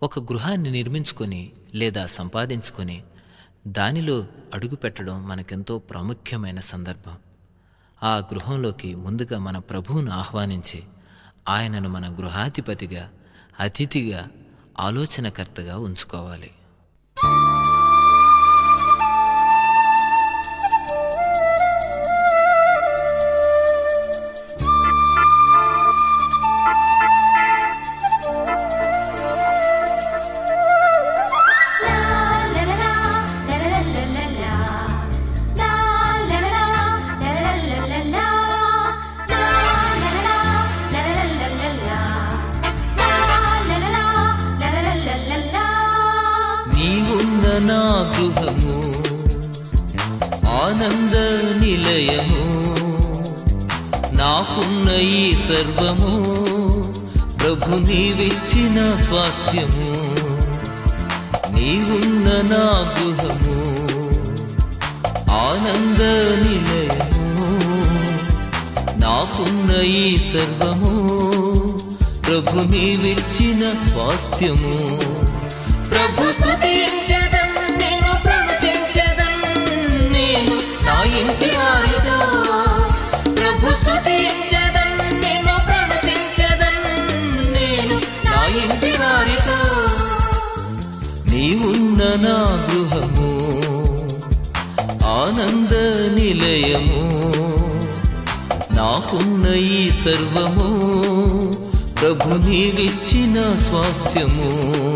ఒక గృహాన్ని నిర్మించుకొని లేదా సంపాదించుకొని దానిలో అడుగుపెట్టడం మనకెంతో ప్రాముఖ్యమైన సందర్భం. ఆ గృహంలోకి ముందుగా మన ప్రభువును ఆహ్వానించి ఆయనను మన గృహాధిపతిగా, అతిథిగా, ఆలోచనకర్తగా ఉంచుకోవాలి. నా గృహము ఆనంద నిలయము, నాకున్న ఈ సర్వము ప్రభు నీవిచ్చిన స్వాస్థ్యము. నీవున్న నా గృహము ఆనంద నిలయము, నాకున్న ఈ సర్వము ప్రభు నీవిచ్చిన స్వాస్థ్యము. ప్రభు స్తుతించెదం, నేను ప్రణుతించెదం, నేను నా ఇంటి వారితో. ప్రభు స్తుతించెదం, నేను ప్రణుతించెదం, నేను నా ఇంటి వారితో. నీవున్న నా గృహము ఆనంద నిలయము, నాకున్న ఈ సర్వము ప్రభు నీవిచ్చిన స్వాస్థ్యము.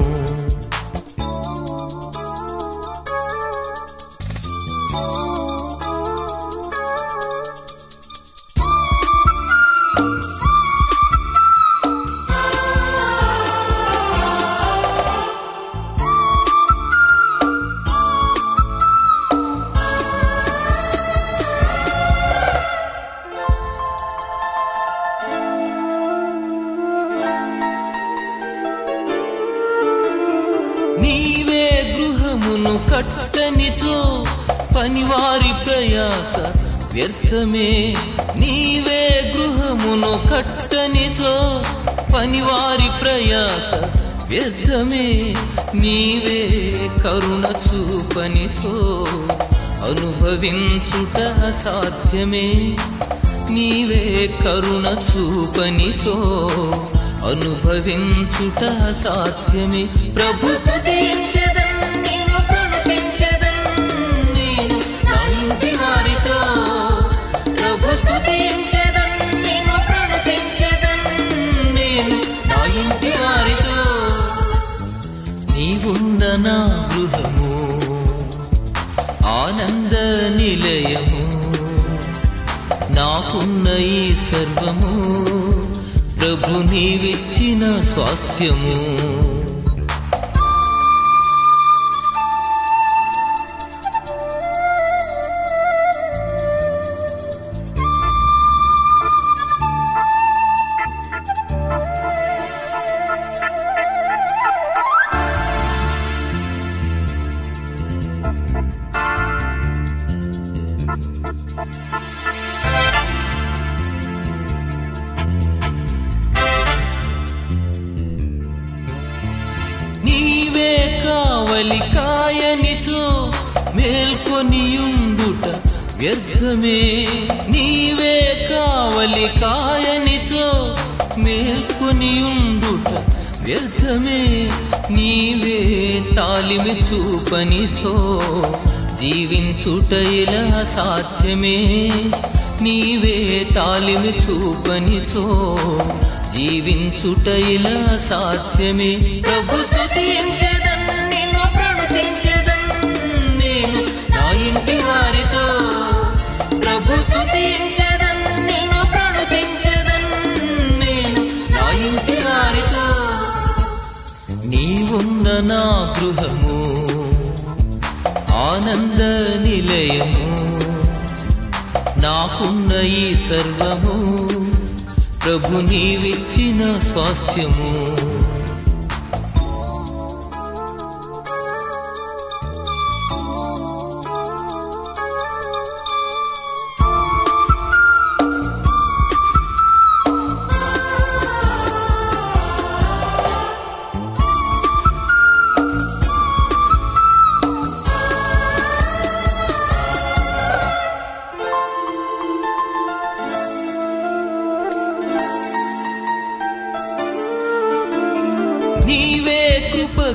నీవే గృహమును కట్టనిచో పనివారి ప్రయాస వ్యర్థమే. నీవే గృహమును కట్టనిచో పనివారి ప్రయాస వ్యర్థమే. నీవే కరుణ చూపనిచో అనుభవించుట అసాధ్యమే. నీవే కరుణ చూపనిచో అనుభవించుట అసాధ్యమే. ప్రభు స్తుతించెదం, నేను ప్రణుతించెదం, నేను నా ఇంటి వారితో. ప్రభు స్తుతించెదం, నేను ప్రణుతించెదం, నేను నా ఇంటి వారితో. నీవున్న నా గృహము ఆనంద నిలయము, నాకున్న ఈ సర్వము ప్రభు నీవిచ్చిన స్వాస్థ్యము. నీవే కావలి కాయనిచో మేల్కొనియుండుట వ్యర్థమే. నీవే కావలి కాయనిచో మేల్కొనియుండుట వ్యర్థమే. నీవే తాలిమి చూపనిచో జీవించుట ఇలా సాధ్యమే. నీవే తాలిమి చూపనిచో జీవించుట ఇలా సాధ్యమే. ప్రభు స్తుతించెదం, నేను ప్రణుతించెదం, నేను నా ఇంటి వారితో. ప్రభు స్తుతించెదం, నేను ప్రణుతించెదం, నేను నా ఇంటి వారితో. నీవున్న నా గృహము ఆనంద నిలయము, నాకున్న ఈ సర్వము ప్రభు నీవిచ్చిన స్వాస్థ్యము.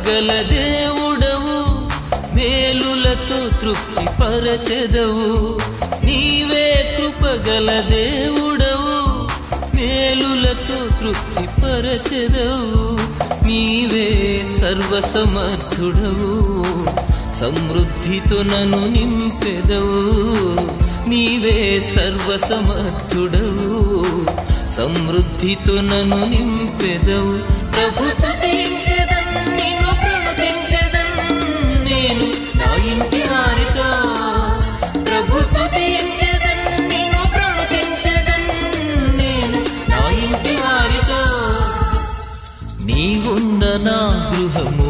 కృపగల దేవుడవు, మేలులతో తృప్తి పరచెదవు. నీవే కృపగల దేవుడవు, మేలులతో తృప్తి పరచెదవు. నీవే సర్వసమర్థుడవు, సమృద్ధితో నన్ను నింపెదవు. నీవే సర్వసమర్థుడవు, సమృద్ధితో నన్ను నింపెదవు. ప్రభు స్తుతించెదన్, నిన్ను ప్రణుతించెదన్, నేను నా ఇంటి వారితో. ప్రభు స్తుతించెదన్, నిన్ను ప్రణుతించెదన్, నేను నా ఇంటి వారితో. నీవున్న నా గృహము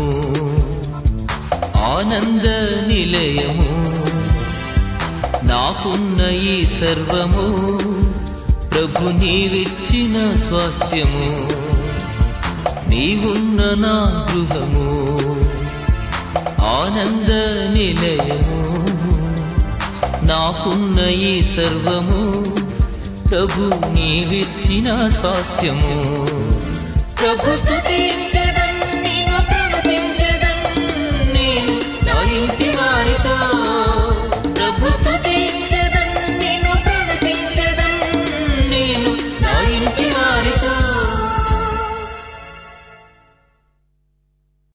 ఆనంద నిలయము, నాకున్న ఈ సర్వము ప్రభు నీవిచ్చిన స్వాస్థ్యము. నీవున్న నా గృహము ఆనంద నిలయము, నాకున్న ఈ సర్వము ప్రభు నీవిచ్చిన స్వాస్థ్యము. ప్రభు